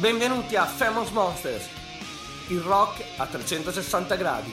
Benvenuti a Famous Monsters, il rock a 360 gradi.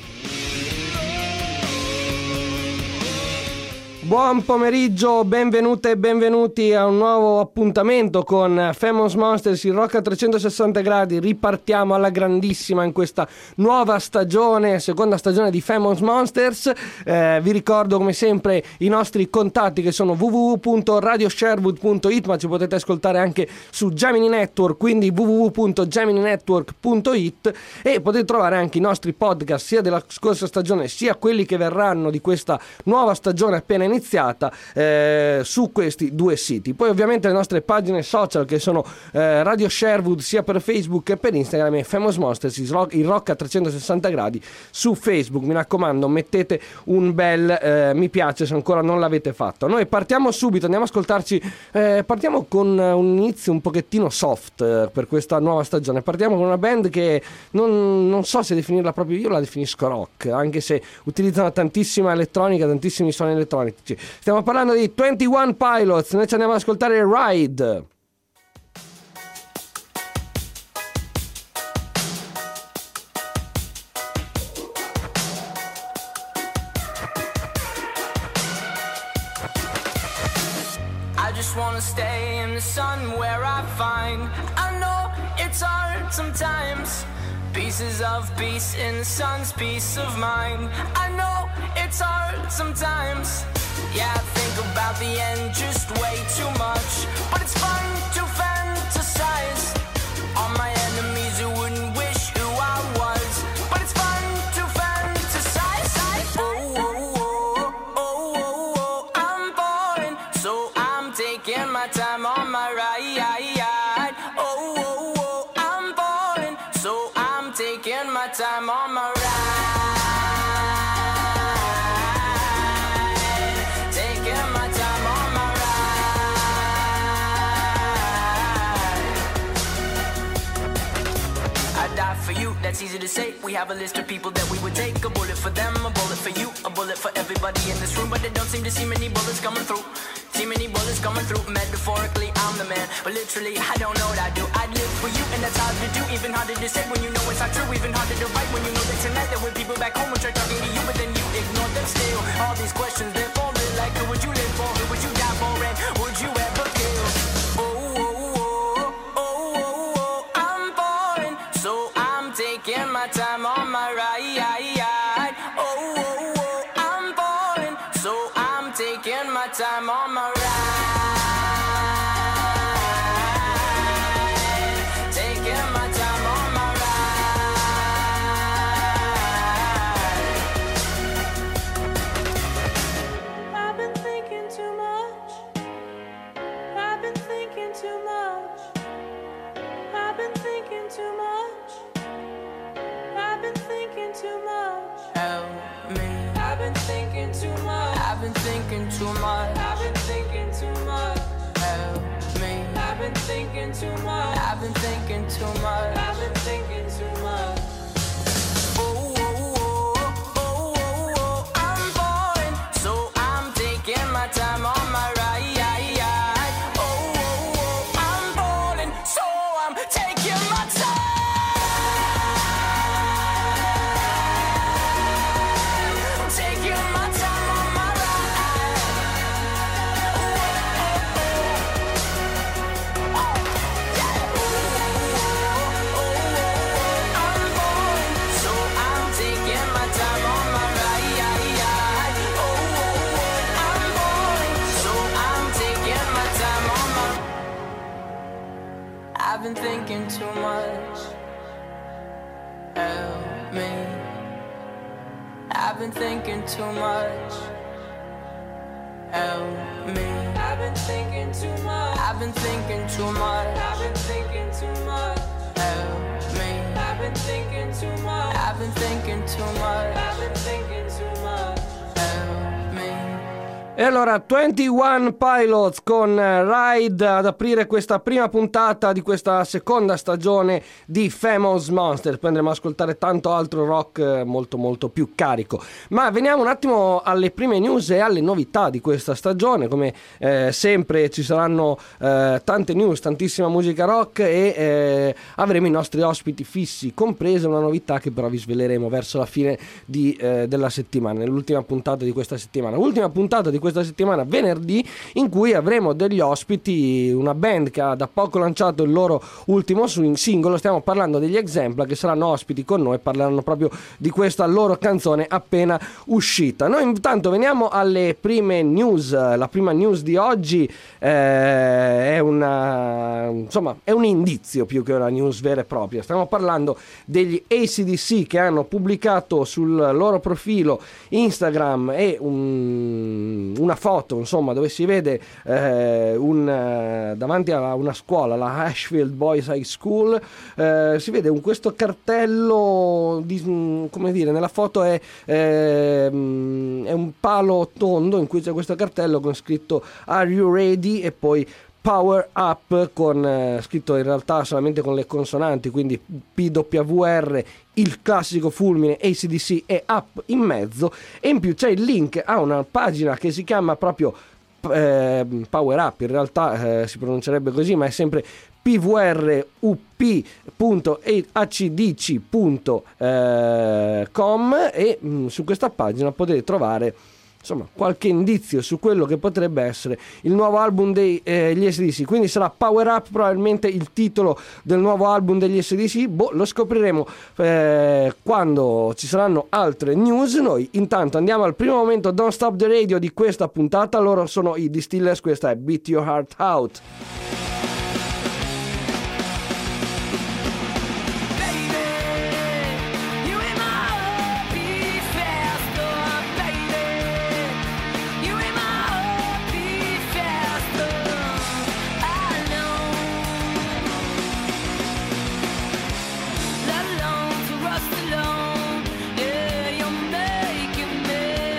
Buon pomeriggio, benvenute e benvenuti a un nuovo appuntamento con Famous Monsters, il rock a 360 gradi. Ripartiamo alla grandissima in questa nuova stagione, seconda stagione di Famous Monsters. Vi ricordo come sempre i nostri contatti, che sono www.radiosherwood.it, ma ci potete ascoltare anche su Gemini Network, quindi www.gemininetwork.it, e potete trovare anche i nostri podcast sia della scorsa stagione sia quelli che verranno di questa nuova stagione appena iniziata su questi due siti. Poi ovviamente le nostre pagine social, che sono Radio Sherwood sia per Facebook che per Instagram, e Famous Monsters, il rock a 360 gradi su Facebook. Mi raccomando, mettete un bel mi piace se ancora non l'avete fatto. Noi partiamo subito, andiamo a ascoltarci, partiamo con un inizio un pochettino soft per questa nuova stagione. Partiamo con una band che non so se definirla proprio, io la definisco rock, anche se utilizzano tantissima elettronica, tantissimi suoni elettronici. Stiamo parlando di 21 Pilots. Noi ci andiamo ad ascoltare Ride. I just wanna stay in the sun where I find, I know it's hard sometimes, pieces of peace in the sun's peace of mind. I know it's hard sometimes. Yeah, I think about the end just way too much, but it's fun to fantasize on my enemies who wouldn't wish who I was, but it's fun to fantasize. Oh, oh, oh, oh, oh, oh, I'm falling, so I'm taking my time on my ride. Oh, oh, oh, I'm falling, so I'm taking my time on my ride. That's easy to say. We have a list of people that we would take. A bullet for them, a bullet for you, a bullet for everybody in this room. But they don't seem to see many bullets coming through. See many bullets coming through. Metaphorically, I'm the man, but literally, I don't know what I do. I'd live for you, and that's hard to do. Even harder to say when you know it's not true. Even harder to write when you know that tonight there were people back home who tried talking to you, but then you ignore them still. All these questions, they're falling like, who would you live for? Who would you die for? And would you ever kill? Taking my time on my ride. Oh, oh, oh, I'm falling, so I'm taking my time on my ride. Taking my time on my ride. I've been thinking too much. I've been thinking too much. I've been thinking too much. I've been thinking too much. Help me. I've been thinking too much. I've been thinking too much. I've been thinking too much. Help me. I've been thinking too much. I've been thinking too much. I've been thinking too much. Oh, oh, oh, oh, oh, oh, I'm falling, so I'm taking my time on my ride. Oh, oh, oh, I'm falling, so I'm taking my time. I've been thinking too much. Help me. I've been thinking too much. Help me. I've been thinking too much. I've been thinking too much. I've been thinking too much. Help me. I've been thinking too much. I've been thinking too much. I've been thinking too much. Help me. E allora 21 Pilots con Ride ad aprire questa prima puntata di questa seconda stagione di Famous Monsters. Poi andremo ad ascoltare tanto altro rock molto molto più carico. Ma veniamo un attimo alle prime news e alle novità di questa stagione. Come sempre ci saranno tante news, tantissima musica rock e avremo i nostri ospiti fissi, compresa una novità che però vi sveleremo verso la fine della settimana, nell'ultima puntata di questa settimana. Ultima puntata di questa settimana, venerdì, in cui avremo degli ospiti, una band che ha da poco lanciato il loro ultimo singolo. Stiamo parlando degli Exempla, che saranno ospiti con noi e parleranno proprio di questa loro canzone appena uscita. Noi intanto veniamo alle prime news. La prima news di oggi è un indizio più che una news vera e propria. Stiamo parlando degli AC/DC, che hanno pubblicato sul loro profilo Instagram e una foto, insomma, dove si vede davanti a una scuola, la Ashfield Boys High School, si vede questo cartello come dire, nella foto è un palo tondo in cui c'è questo cartello con scritto Are You Ready? E poi Power Up, con scritto in realtà solamente con le consonanti, quindi PWR, il classico fulmine, AC/DC e Up in mezzo, e in più c'è il link a una pagina che si chiama proprio Power Up, in realtà si pronuncerebbe così, ma è sempre pwrup.hcdc.com, e su questa pagina potete trovare insomma qualche indizio su quello che potrebbe essere il nuovo album degli AC/DC. Quindi sarà Power Up probabilmente il titolo del nuovo album degli AC/DC. Lo scopriremo quando ci saranno altre news. Noi intanto andiamo al primo momento Don't Stop the Radio di questa puntata. Loro sono i Distillers, questa è Beat Your Heart Out.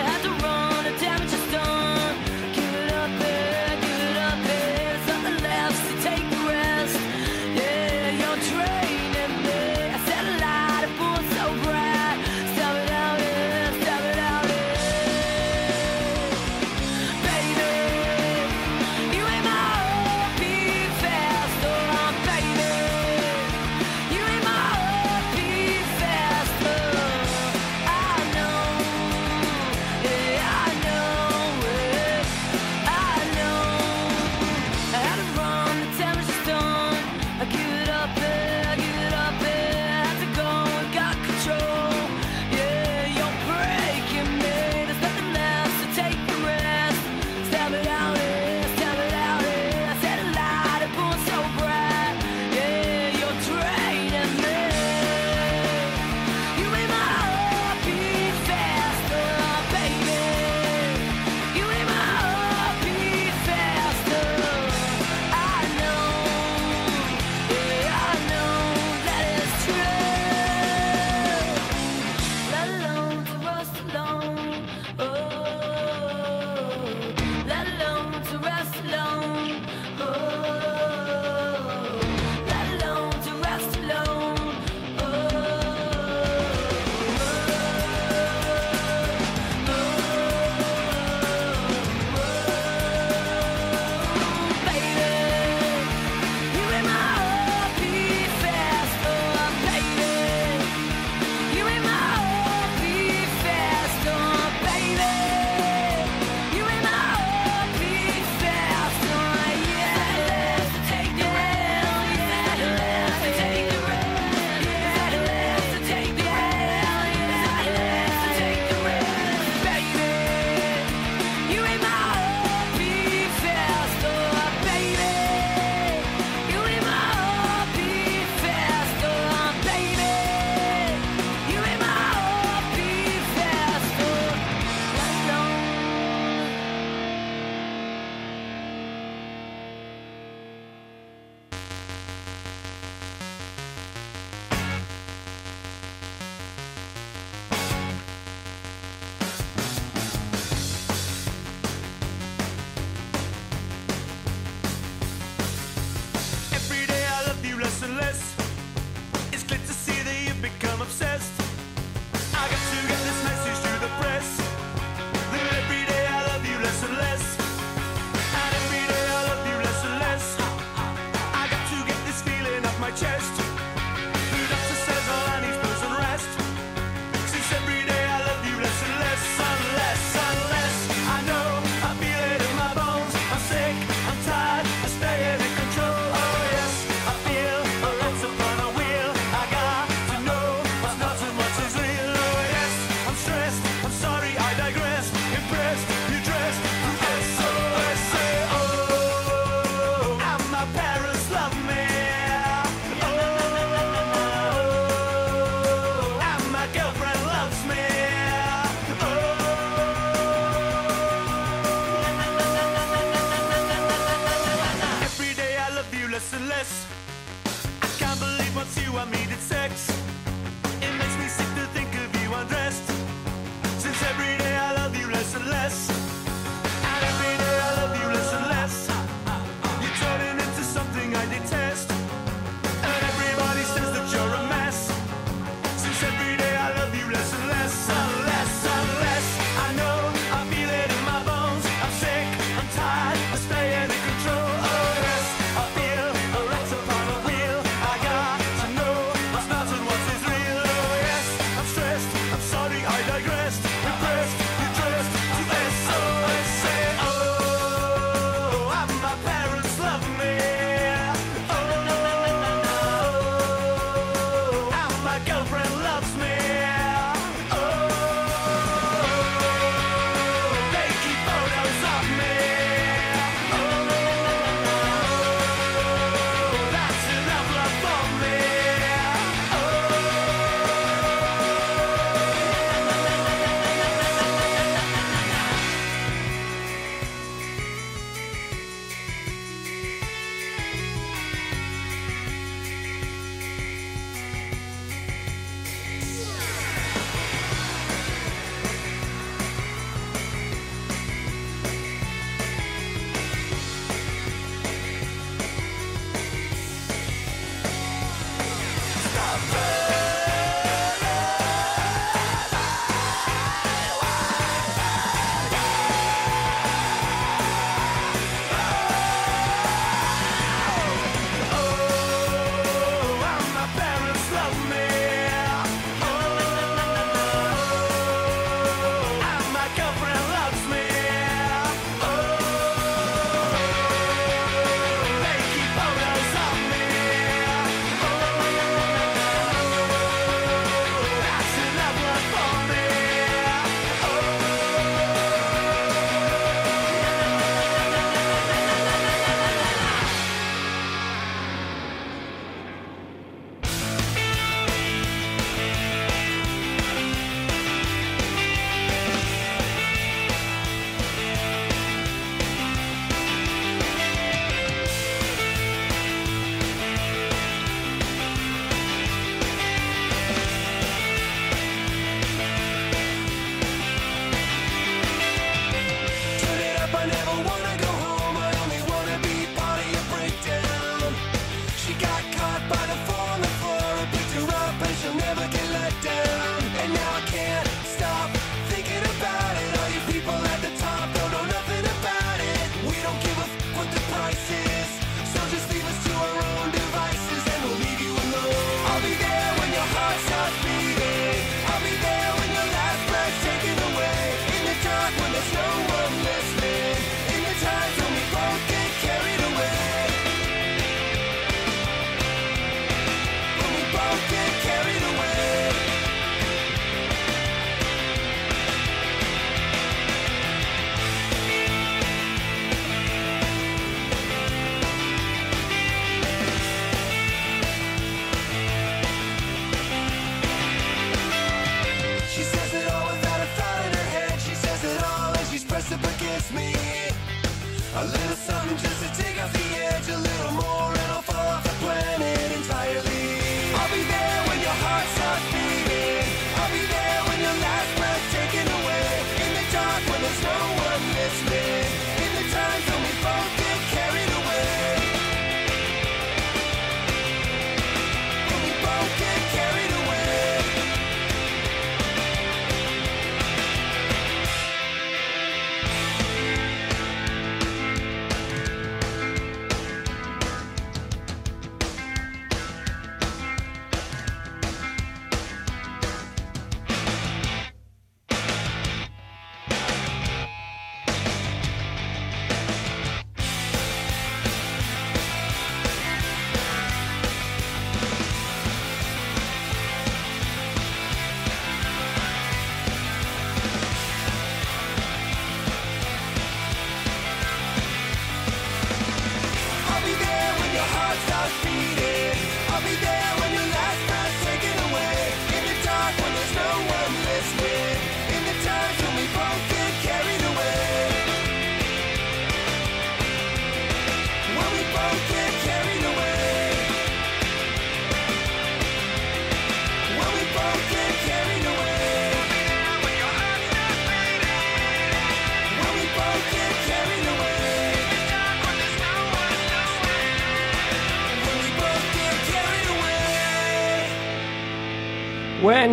Left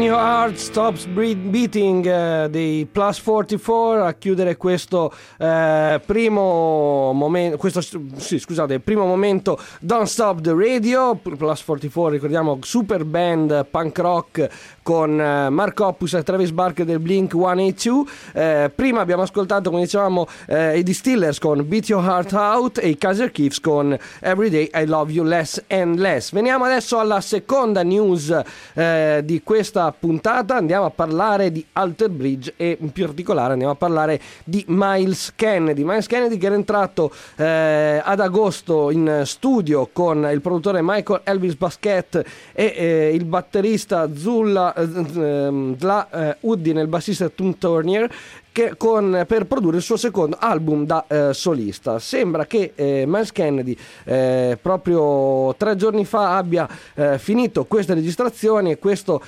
Your Heart Stops Beating dei Plus 44 a chiudere questo primo momento, primo momento Don't Stop the Radio. Plus 44, ricordiamo, super band punk rock con Mark Hoppus e Travis Barker del Blink 182. Prima abbiamo ascoltato, come dicevamo, i Distillers con Beat Your Heart Out e i Kaiser Chiefs con Everyday I Love You Less and Less. Veniamo adesso alla seconda news di questa puntata. Andiamo a parlare di Alter Bridge e in particolare andiamo a parlare di Myles Kennedy che era entrato ad agosto in studio con il produttore Michael Elvis Basquet e il batterista Zula Uddin e il bassista Tom Turner per produrre il suo secondo album da solista. Sembra che Myles Kennedy proprio 3 giorni fa abbia finito queste registrazioni, e questa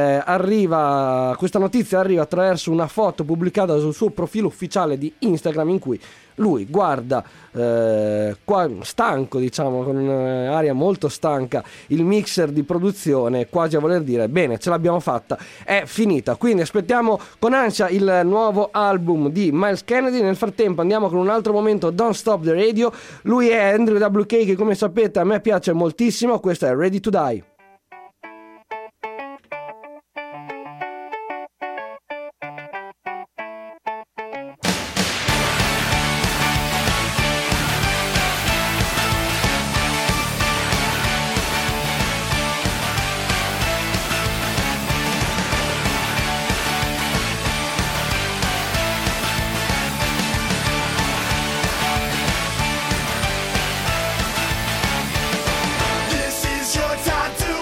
notizia arriva attraverso una foto pubblicata sul suo profilo ufficiale di Instagram, in cui lui guarda stanco, diciamo, con un'aria molto stanca, il mixer di produzione, quasi a voler dire: bene, ce l'abbiamo fatta, è finita. Quindi aspettiamo con ansia il nuovo album di Myles Kennedy. Nel frattempo andiamo con un altro momento Don't Stop the Radio. Lui è Andrew WK, che come sapete a me piace moltissimo. Questo è Ready to Die. This is your time to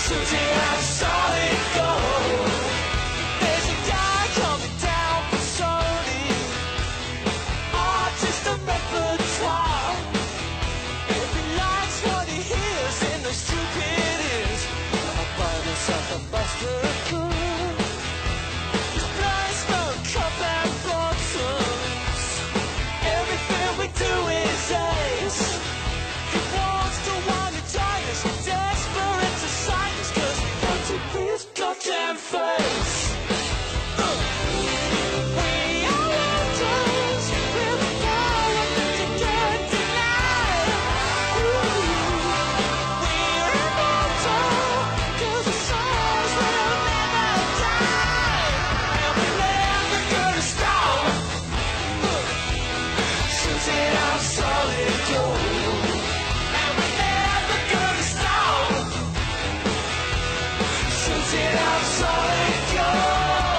shooting out solid gold. There's a guy coming down from Sony, artist of repertoire. Every line's what he hears in the stupid ears. I find myself a buster cool. His blind smoke cup and bottles. Everything we do is ace. He wants to wind and tie us, desperate to sign us, 'cause he wants to be his goddamn face. We are actors with the power to get denied. We're immortal 'cause the souls will never die. And we're never gonna stop. Shooting out solid gold. And we're never gonna stop. Shooting out solid gold.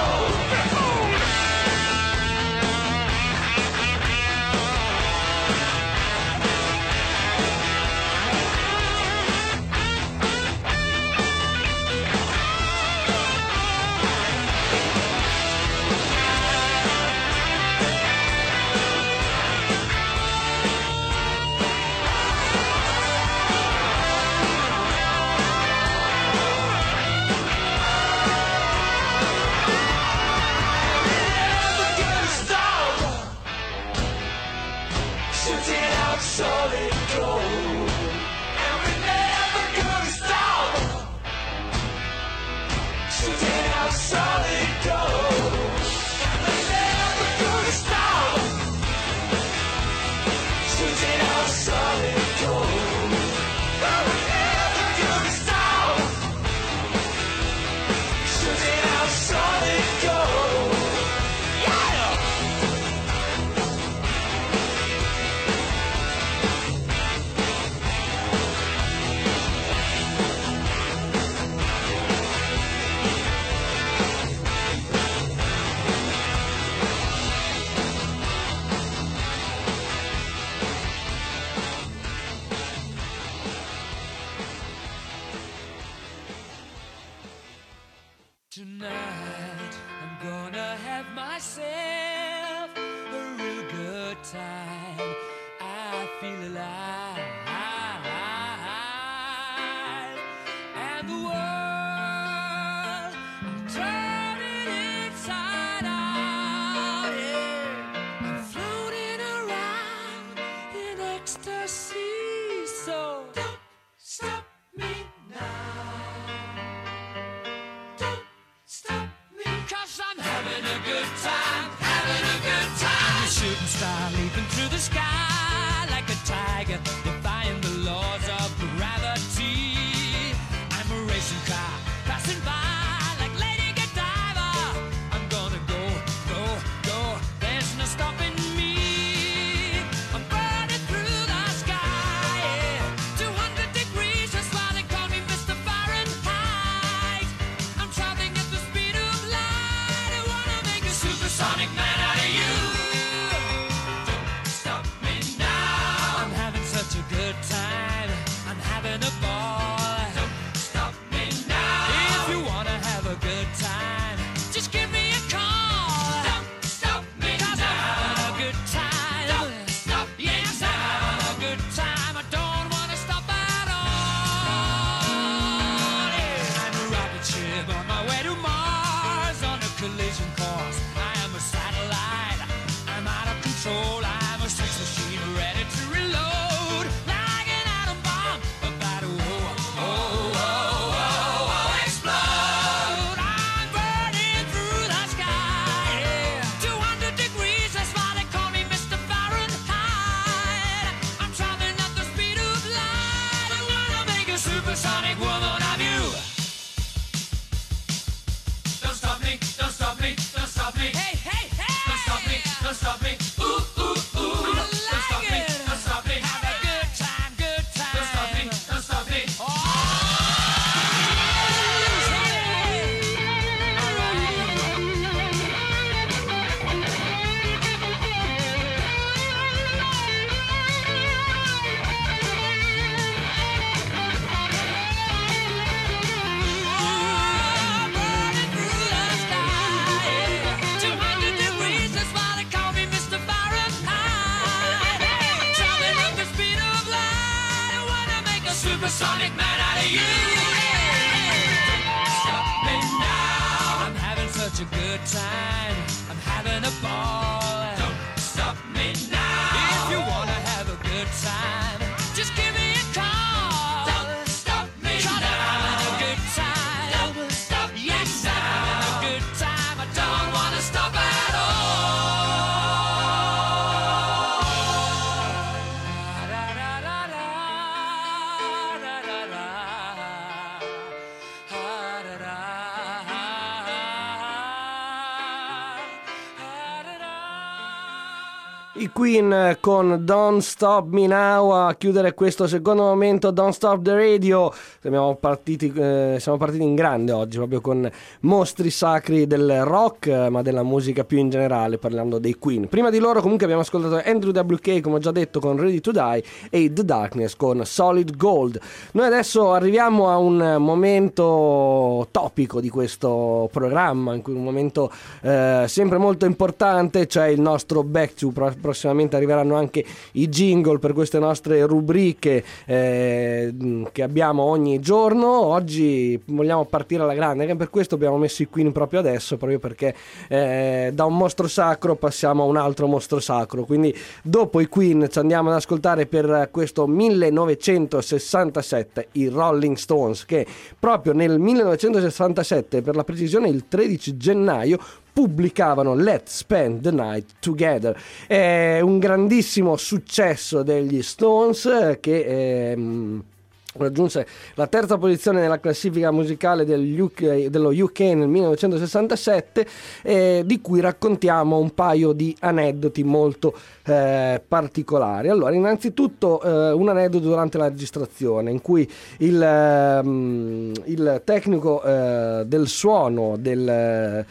Shooting out solid gold. And we're never gonna stop. Shooting out solid gold. And we're never gonna stop. Shooting out solid gold. And we're never gonna stop. Shooting out solid gold. Yeah! Tonight I'm gonna have myself a real good time. I feel alive, and the world I'm turning inside out. Yeah, I'm floating around in ecstasy. So don't stop me now. Stop me, 'cause I'm having a good time, having a good time. I'm a shooting star leaping through the sky like a tiger, defying the laws of gravity. I'm a racing car passing by like Lady Godiva. I'm gonna go, go, go. There's no stopping me. I'm burning through the sky, yeah. 200 degrees, that's why they call me Mr. Fahrenheit. I'm traveling at the speed of light. I wanna make a supersonic man out of you. Don't stop me now. I'm having such a good time. I'm having a ball. Don't stop me now. If you wanna good time. I'm having a ball. Don't stop me now. If you wanna have a good time, just give me a call. Don't stop me now. I'm having a good time. Don't stop me now. Yes, I'm having a good time. I don't wanna stop at I Queen con Don't Stop Me Now a chiudere questo secondo momento Don't Stop the Radio. Siamo partiti in grande oggi, proprio con mostri sacri del rock, ma della musica più in generale, parlando dei Queen. Prima di loro comunque abbiamo ascoltato Andrew WK, come ho già detto, con Ready to Die, e The Darkness con Solid Gold. Noi adesso arriviamo a un momento topico di questo programma, in cui un momento sempre molto importante, cioè il nostro Back to. Prossimamente arriveranno anche i jingle per queste nostre rubriche che abbiamo ogni giorno. Oggi vogliamo partire alla grande, anche per questo abbiamo messo i Queen proprio adesso, proprio perché da un mostro sacro passiamo a un altro mostro sacro. Quindi dopo i Queen ci andiamo ad ascoltare per questo 1967 i Rolling Stones, che proprio nel 1967, per la precisione il 13 gennaio, pubblicavano Let's Spend the Night Together. È un grandissimo successo degli Stones che raggiunse la terza posizione nella classifica musicale dello UK nel 1967, di cui raccontiamo un paio di aneddoti molto particolari. Allora, innanzitutto un aneddoto durante la registrazione, in cui il tecnico del suono degli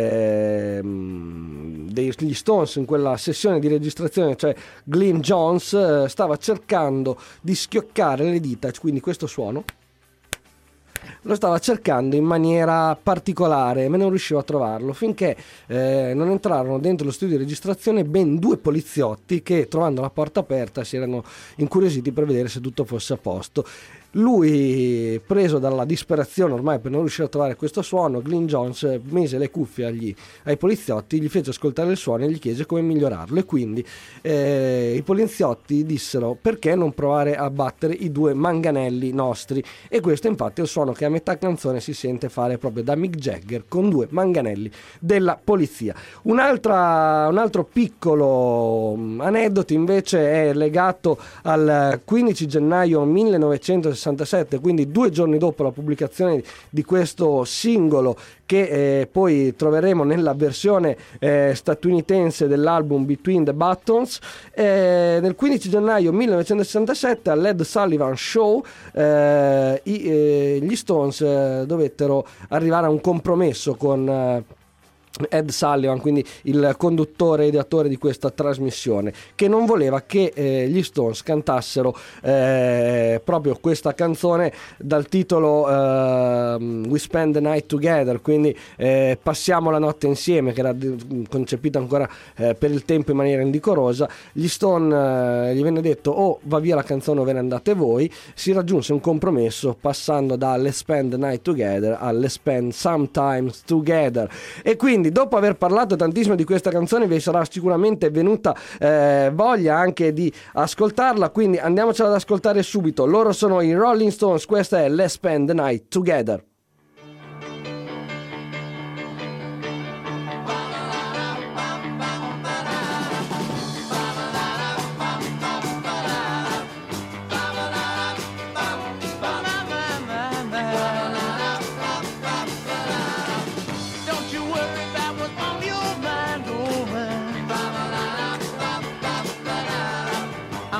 Stones in quella sessione di registrazione, cioè Glyn Johns, stava cercando di schioccare le dita, quindi questo suono lo stava cercando in maniera particolare, ma non riusciva a trovarlo, finché non entrarono dentro lo studio di registrazione ben due poliziotti che, trovando la porta aperta, si erano incuriositi per vedere se tutto fosse a posto. Lui, preso dalla disperazione ormai per non riuscire a trovare questo suono, Glyn Johns mise le cuffie ai poliziotti, gli fece ascoltare il suono e gli chiese come migliorarlo, e quindi i poliziotti dissero: perché non provare a battere i due manganelli nostri? E questo infatti è il suono che a metà canzone si sente fare proprio da Mick Jagger con due manganelli della polizia. Un altro piccolo aneddoto invece è legato al 15 gennaio 1967, quindi 2 giorni dopo la pubblicazione di questo singolo, che poi troveremo nella versione statunitense dell'album Between the Buttons. Nel 15 gennaio 1967 all'Ed Sullivan Show gli Stones dovettero arrivare a un compromesso con Ed Sullivan, quindi il conduttore e ideatore di questa trasmissione, che non voleva che gli Stones cantassero proprio questa canzone dal titolo We Spend the Night Together, quindi passiamo la notte insieme, che era concepita ancora per il tempo in maniera indecorosa. Gli Stone gli venne detto: o va via la canzone o ve ne andate voi. Si raggiunse un compromesso passando da Let's Spend the Night Together a Let's Spend Sometimes Together. E quindi, dopo aver parlato tantissimo di questa canzone, vi sarà sicuramente venuta voglia anche di ascoltarla, quindi andiamocela ad ascoltare subito. Loro sono i Rolling Stones, questa è Let's Spend the Night Together.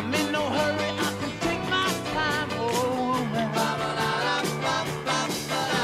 I'm in no hurry, I can take my time, oh man.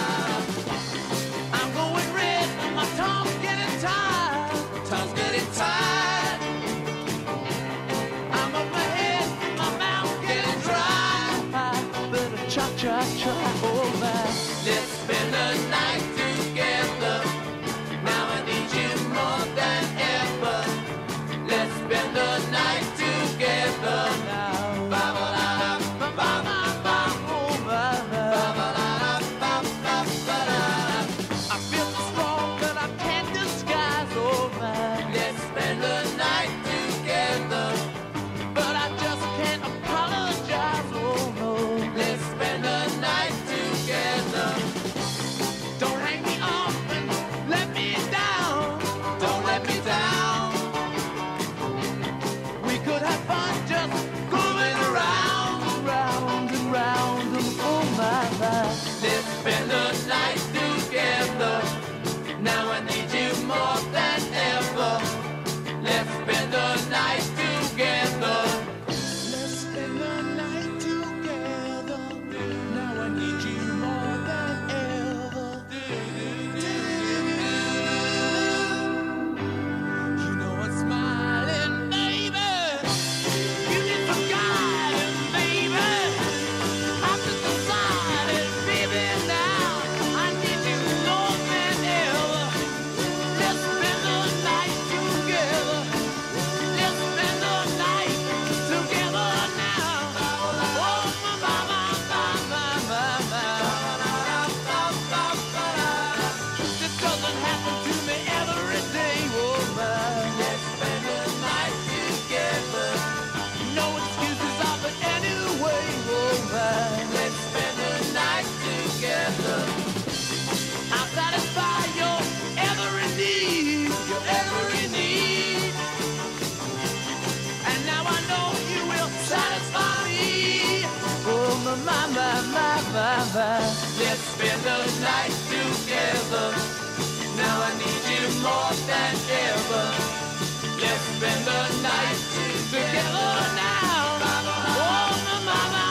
Let's spend the night together. Now I need you more than ever. Let's spend the night together now. Oh, mama.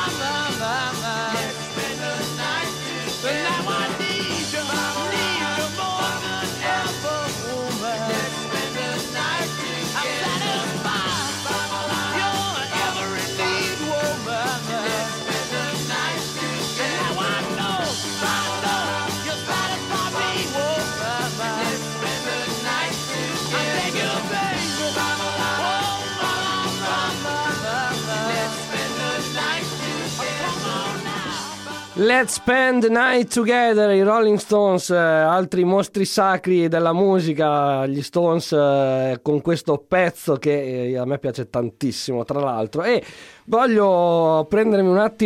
Let's spend the night together. Now I need you more than ever, woman. Let's spend the night together. I'm satisfied. You're every need, woman. Let's spend the night together. Now I know you're satisfied me, woman. Let's spend the night together. I beg you, baby. Let's spend the night together, i Rolling Stones, altri mostri sacri della musica, gli Stones, con questo pezzo che a me piace tantissimo, tra l'altro. E voglio prendermi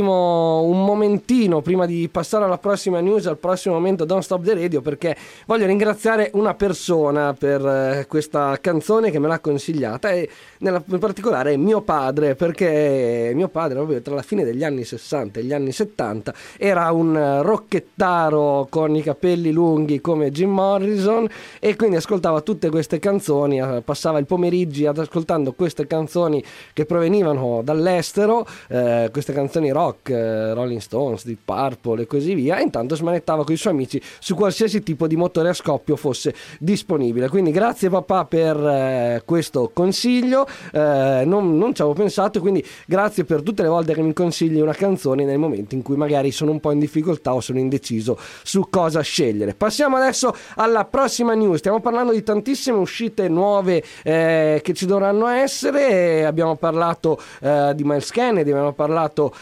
un momentino prima di passare alla prossima news, al prossimo momento Don't Stop the Radio, perché voglio ringraziare una persona per questa canzone che me l'ha consigliata, e in particolare mio padre, perché mio padre proprio tra la fine degli anni 60 e gli anni 70 era un rockettaro con i capelli lunghi come Jim Morrison, e quindi ascoltava tutte queste canzoni, passava il pomeriggi ascoltando queste canzoni che provenivano dall'estero, queste canzoni rock, Rolling Stones, Deep Purple e così via, e intanto smanettava con i suoi amici su qualsiasi tipo di motore a scoppio fosse disponibile. Quindi grazie papà per questo consiglio, non ci avevo pensato, quindi grazie per tutte le volte che mi consigli una canzone nel momento in cui magari sono un po' in difficoltà o sono indeciso su cosa scegliere. Passiamo adesso alla prossima news. Stiamo parlando di tantissime uscite nuove che ci dovranno essere. Abbiamo parlato di Miles Kennedy, abbiamo parlato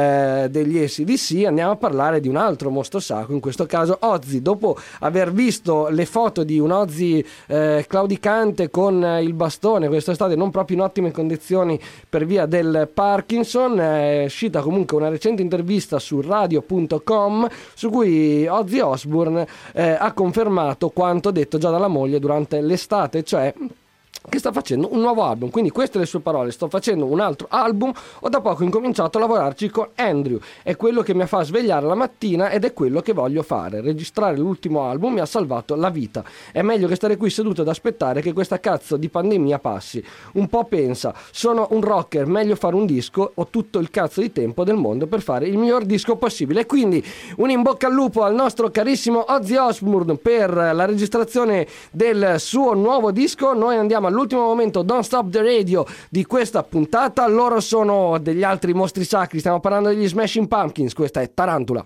degli AC/DC. Andiamo a parlare di un altro mostro sacro, in questo caso Ozzy. Dopo aver visto le foto di un Ozzy claudicante con il bastone quest'estate, non proprio in ottime condizioni per via del Parkinson, è uscita comunque una recente intervista su radio.com su cui Ozzy Osbourne ha confermato quanto detto già dalla moglie durante l'estate, cioè che sta facendo un nuovo album. Quindi queste le sue parole: sto facendo un altro album, ho da poco incominciato a lavorarci con Andrew, è quello che mi fa svegliare la mattina ed è quello che voglio fare. Registrare l'ultimo album mi ha salvato la vita, è meglio che stare qui seduto ad aspettare che questa cazzo di pandemia passi. Un po' pensa, sono un rocker, meglio fare un disco, ho tutto il cazzo di tempo del mondo per fare il miglior disco possibile. Quindi un in bocca al lupo al nostro carissimo Ozzy Osbourne per la registrazione del suo nuovo disco. Noi andiamo all'ultimo momento Don't Stop the Radio di questa puntata. Loro sono degli altri mostri sacri, stiamo parlando degli Smashing Pumpkins. Questa è Tarantula.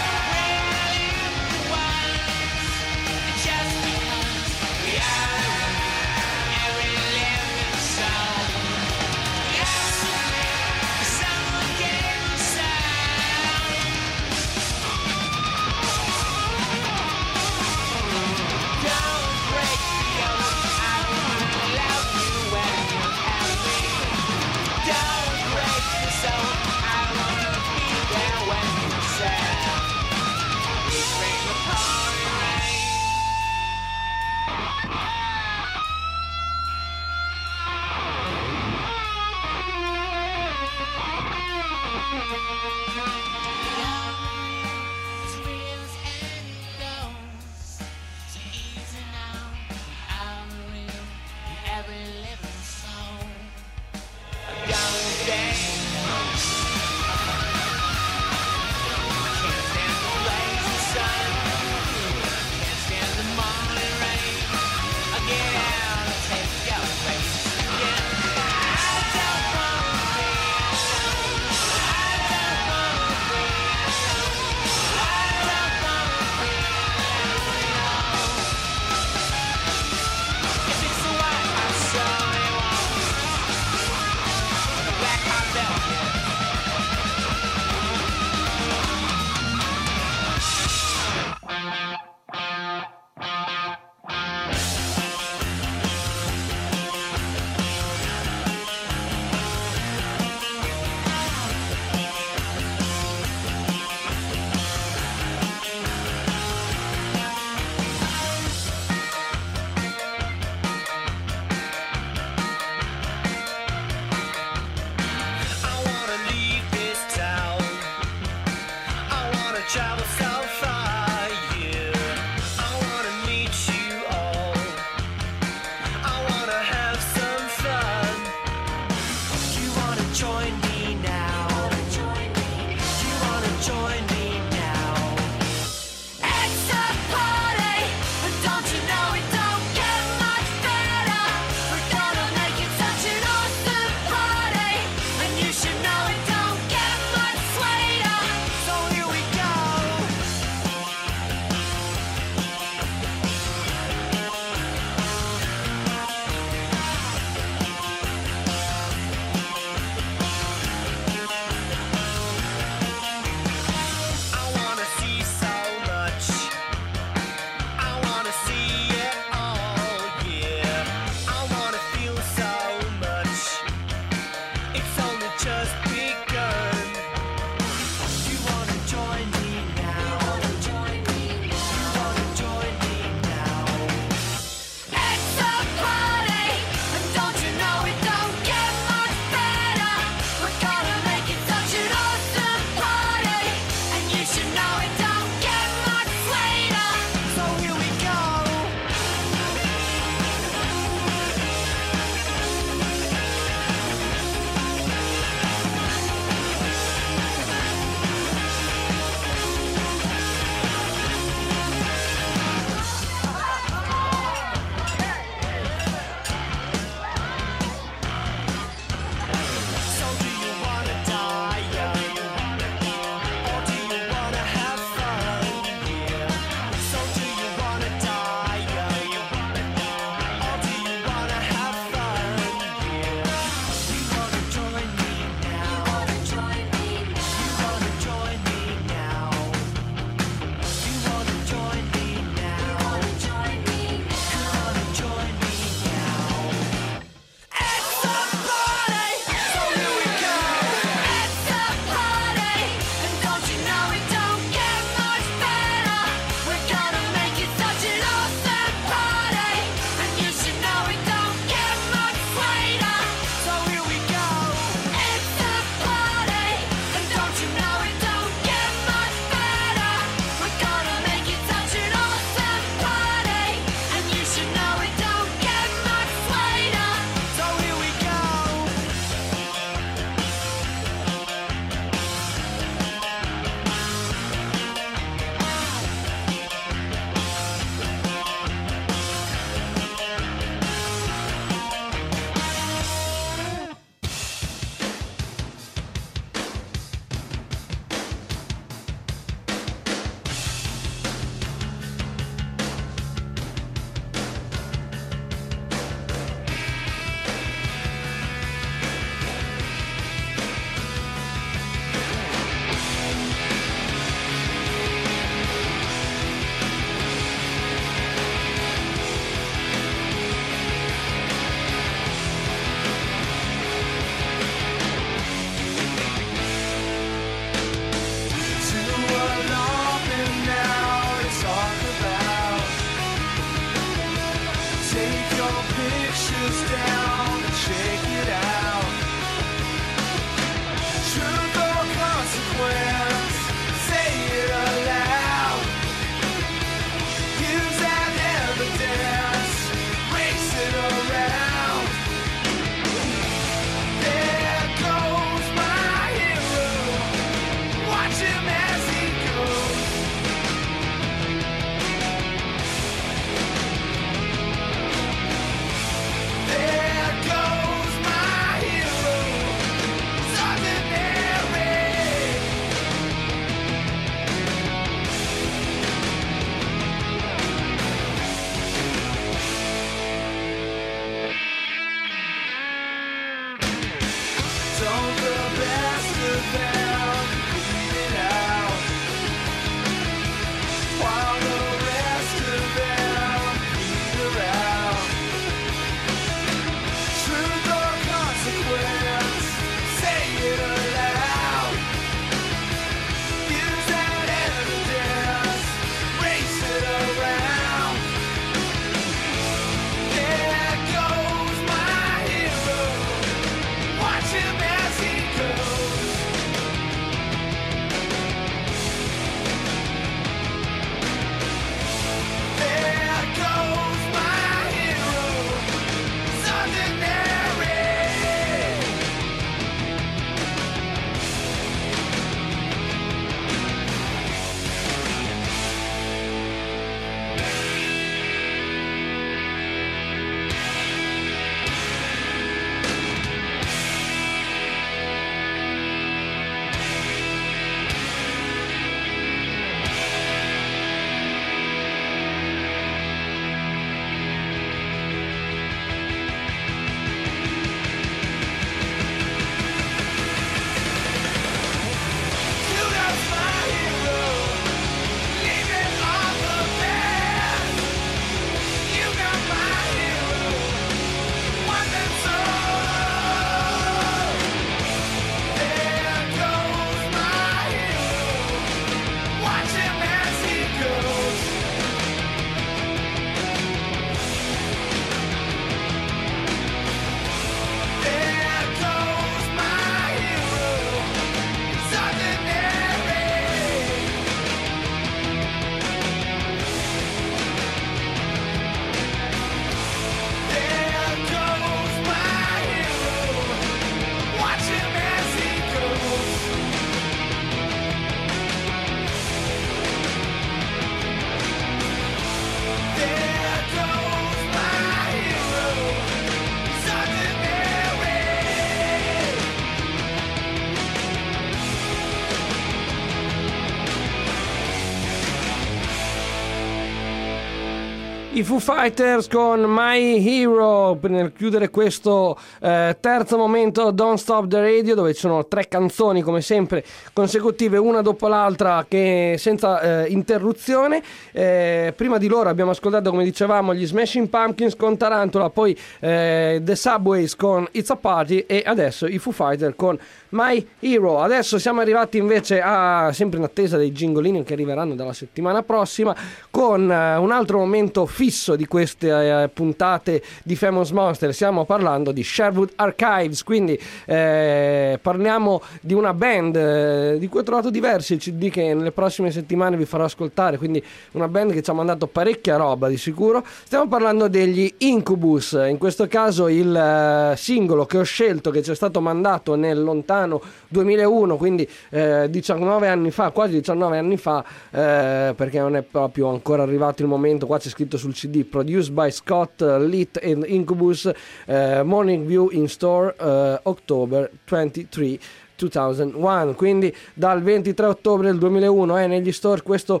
I Foo Fighters con My Hero nel chiudere questo terzo momento Don't Stop the Radio, dove ci sono 3 canzoni come sempre consecutive una dopo l'altra che senza interruzione. Prima di loro abbiamo ascoltato, come dicevamo, gli Smashing Pumpkins con Tarantula, poi The Subways con It's a Party e adesso i Foo Fighters con My Hero. Adesso siamo arrivati invece sempre in attesa dei gingolini che arriveranno dalla settimana prossima, con un altro momento fisso di queste puntate di Famous Monster. Stiamo parlando di Sherwood Archives, quindi parliamo di una band di cui ho trovato diversi CD che nelle prossime settimane vi farò ascoltare, quindi una band che ci ha mandato parecchia roba di sicuro. Stiamo parlando degli Incubus, in questo caso il singolo che ho scelto, che ci è stato mandato nel lontano 2001, quindi 19 anni fa, quasi 19 anni fa, perché non è proprio ancora arrivato il momento. Qua c'è scritto sul CD Produced by Scott Litt and Incubus, Morning View in store October 23 2001, quindi dal 23 ottobre del 2001 è negli store questo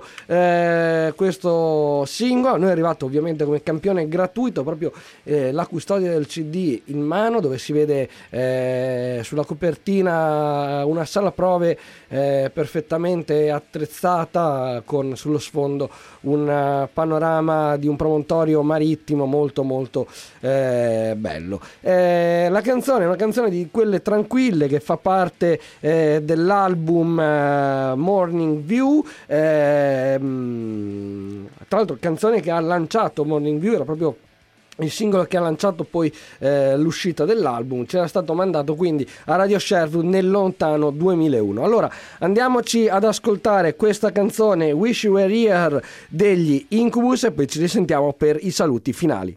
singolo. Noi è arrivato ovviamente come campione gratuito, proprio la custodia del CD in mano, dove si vede sulla copertina una sala prove perfettamente attrezzata, con sullo sfondo un panorama di un promontorio marittimo molto molto bello. La canzone è una canzone di quelle tranquille che fa parte dell'album Morning View, tra l'altro canzone che ha lanciato Morning View, era proprio il singolo che ha lanciato poi l'uscita dell'album, c'era stato mandato quindi a Radio Sherwood nel lontano 2001. Allora andiamoci ad ascoltare questa canzone Wish You Were Here degli Incubus e poi ci risentiamo per i saluti finali.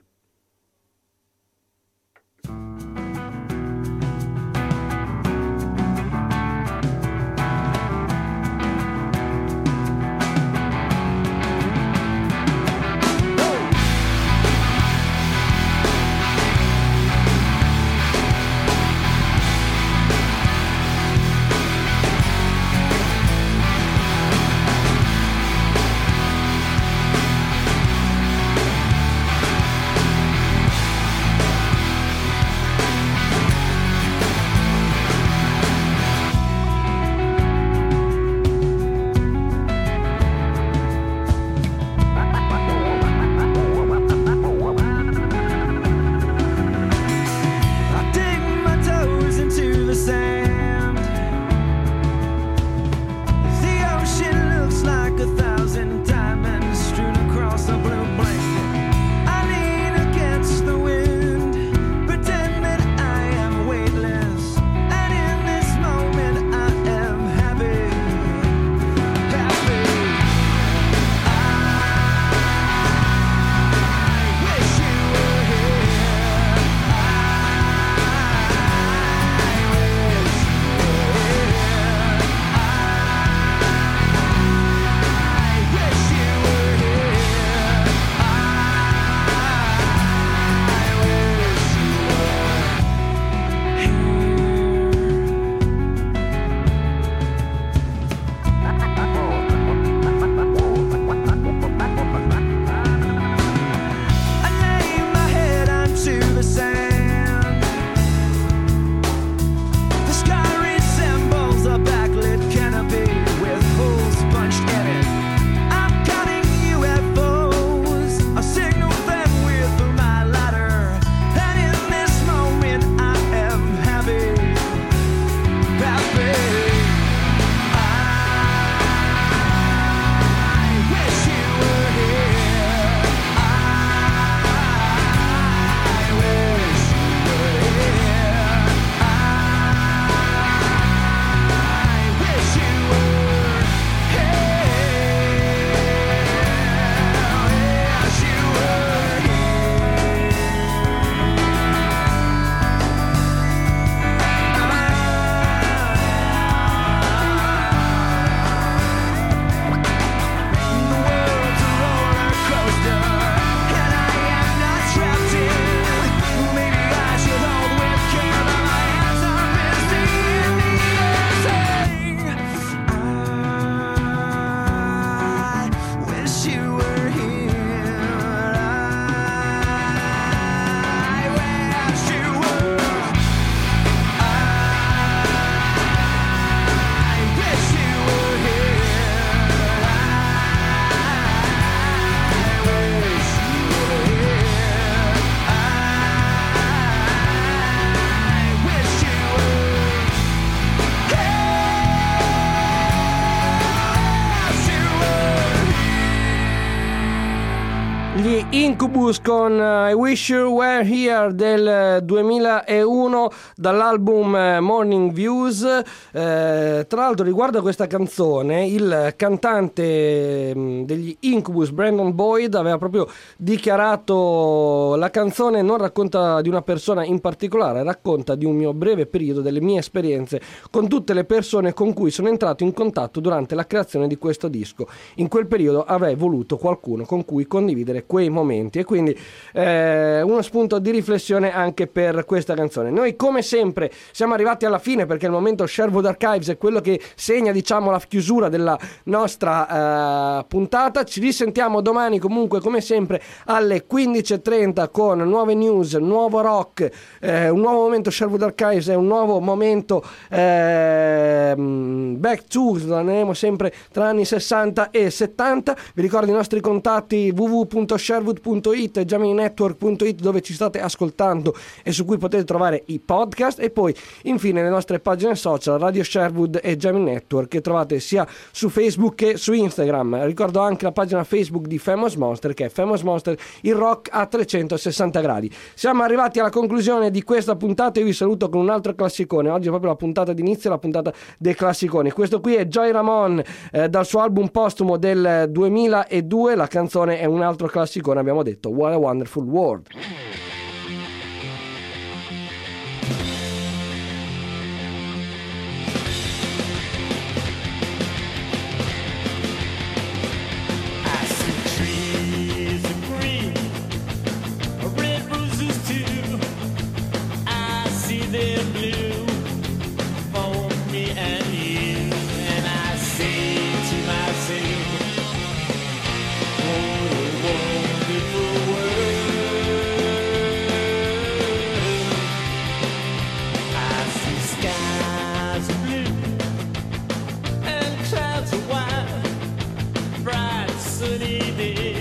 Wish Gli Incubus con I Wish You Were Here del 2001 dall'album Morning Views. Tra l'altro, riguardo a questa canzone, il cantante degli Incubus, Brandon Boyd, aveva proprio dichiarato: la canzone non racconta di una persona in particolare, racconta di un mio breve periodo, delle mie esperienze con tutte le persone con cui sono entrato in contatto durante la creazione di questo disco. In quel periodo avrei voluto qualcuno con cui condividere quei momenti, e quindi uno spunto di riflessione anche per questa canzone. Noi come sempre siamo arrivati alla fine, perché il momento Sherwood Archives è quello che segna, diciamo, la chiusura della nostra puntata. Ci risentiamo domani comunque come sempre alle 15:30 con nuove news, nuovo rock, un nuovo momento Sherwood Archives e un nuovo momento Back to, andremo sempre tra anni 60 e 70. Vi ricordo i nostri contatti: www.sherwood.it e jamininetwork.it, dove ci state ascoltando e su cui potete trovare i podcast, e poi infine le nostre pagine social Radio Sherwood e Jamming Network, che trovate sia su Facebook che su Instagram. Ricordo anche la pagina Facebook di Famous Monster, che è Famous Monster, il rock a 360 gradi. Siamo arrivati alla conclusione di questa puntata. Io vi saluto con un altro classicone. Oggi è proprio la puntata d'inizio, la puntata dei classiconi. Questo qui è Joy Ramone dal suo album postumo del 2002. La canzone è un altro classicone, abbiamo detto, What a Wonderful World. Sunny day.